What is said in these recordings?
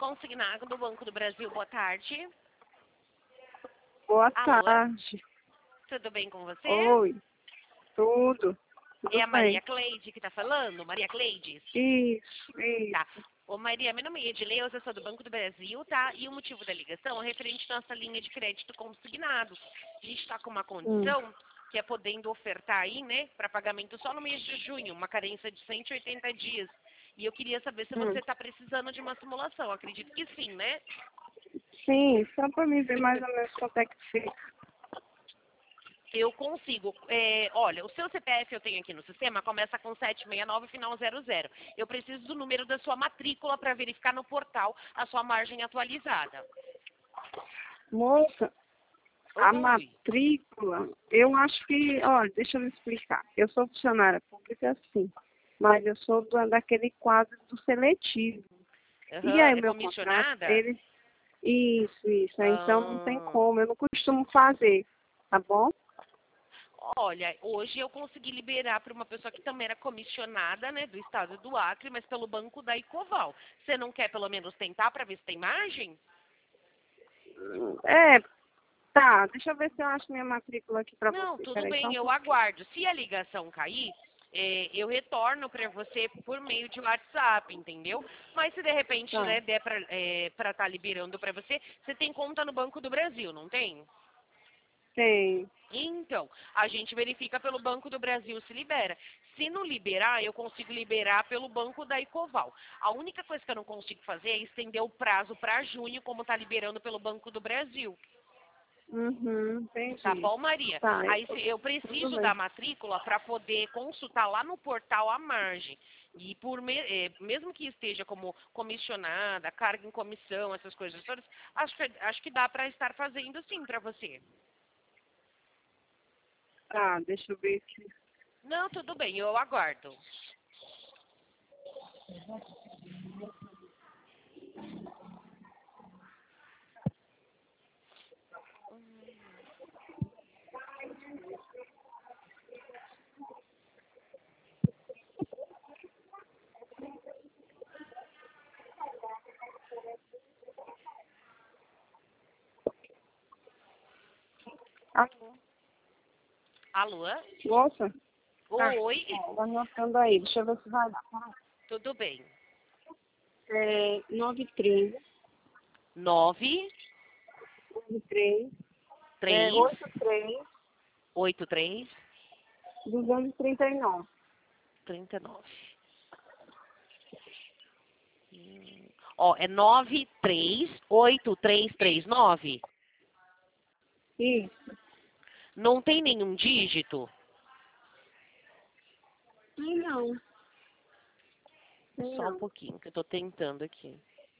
Consignado do Banco do Brasil, boa tarde. Boa Alô? tarde. Tudo bem com você? Oi. Tudo. Tudo É a bem. Maria Cleide que tá falando? Maria Cleide? Isso. Tá. Ô Maria, meu nome é Edileuza, eu sou do Banco do Brasil, tá? E o motivo da ligação é referente à nossa linha de crédito consignado. A gente tá com uma condição que é podendo ofertar aí, né, para pagamento só no mês de junho, uma carência de 180 dias. E eu queria saber se você tá precisando de uma simulação. Acredito que sim, né? Sim, só para mim ver mais ou menos quanto é que fica. Eu consigo. Olha, o seu CPF eu tenho aqui no sistema, começa com 769, final 00. Eu preciso do número da sua matrícula para verificar no portal a sua margem atualizada. Moça, a Oi. matrícula, eu acho que, olha, deixa eu me explicar. Eu sou funcionária pública, sim, mas eu sou daquele quadro do seletivo. Uhum. E aí, É meu contrato, comissionada? ele... Isso. Então não tem Ah, como, eu não costumo fazer, tá bom? olha, hoje eu consegui liberar para uma pessoa que também era comissionada, né, do estado do Acre, mas pelo banco da Icoval. Você não quer pelo menos tentar para ver se tem margem? É, tá, deixa eu ver se eu acho minha matrícula aqui pra Não, você. tudo Peraí, só bem, um eu pouquinho. aguardo. Se a ligação cair, eu retorno para você por meio de WhatsApp, entendeu? Mas se de repente, Tá, né, der para estar liberando para você, você tem conta no Banco do Brasil, não tem? tem. Então, a gente verifica pelo Banco do Brasil se libera. Se não liberar, eu consigo liberar pelo Banco da Icoval. A única coisa que eu não consigo fazer é estender o prazo para junho, como está liberando pelo Banco do Brasil. Tá Entendi. bom, Maria? Tá, Aí eu tudo preciso bem. da matrícula para poder consultar lá no portal a margem. E mesmo que esteja como comissionada, carga em comissão, essas coisas todas, acho que dá para estar fazendo sim para você. Tá, deixa eu ver aqui. Não, tudo bem, eu aguardo. Alô? Alô? Moça? Tá, Oi, ó, vai anotando aí. Deixa eu ver se vai dar. tudo bem. É 93, 9, 93, 3, 83, 83, 239. 39. Ó, é 938339. Isso. Não tem nenhum dígito? Não, Só um não. pouquinho, que eu tô tentando aqui.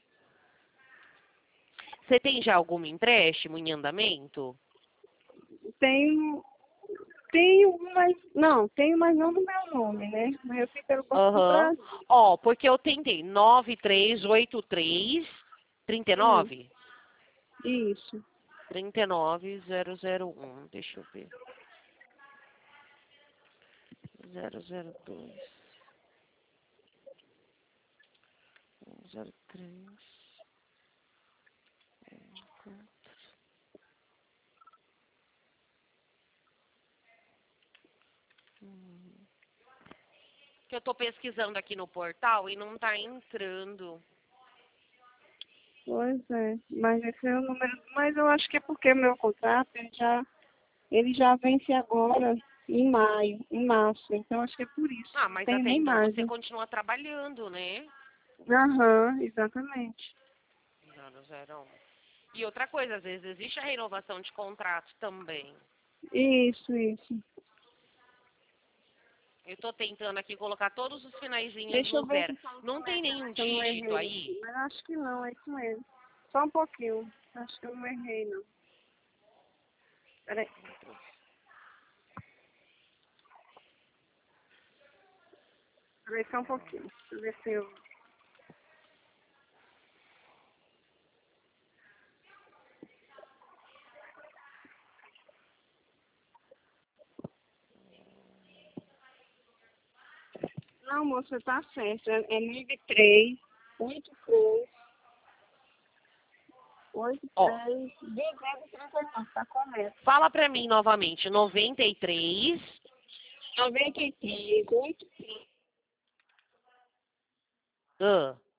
Você tem já algum empréstimo em andamento? Tenho, tenho, mas não, tenho, mas não no meu nome, né? Mas eu fico pelo Banco do Aham. Brasil. Ó, porque eu tentei 9383 Hum, 39. isso. 39001. Deixa eu ver. 002. 03. Que eu tô pesquisando aqui no portal e não tá entrando. Pois é, mas esse é o número. Mas eu acho que é porque o meu contrato ele já vence agora em maio, em março. Então acho que é por isso. Ah, Não mas tenho até nem então você margem. continua trabalhando, né? Aham, exatamente. 001. E outra coisa, às vezes existe a renovação de contrato também. Isso. Eu tô tentando aqui colocar todos os finaizinhos Deixa no eu ver zero. se só Não tem nenhum eu não dígito errei aí? aqui. Mas acho que não, é isso mesmo. Só um pouquinho. Acho que eu não errei, não. Peraí. Peraí só um pouquinho. Deixa eu ver se eu. Não, moça, tá certo. É 93, 83. Ó, 83, 239, tá correto. fala pra mim novamente. 93. 93, 83. Ah.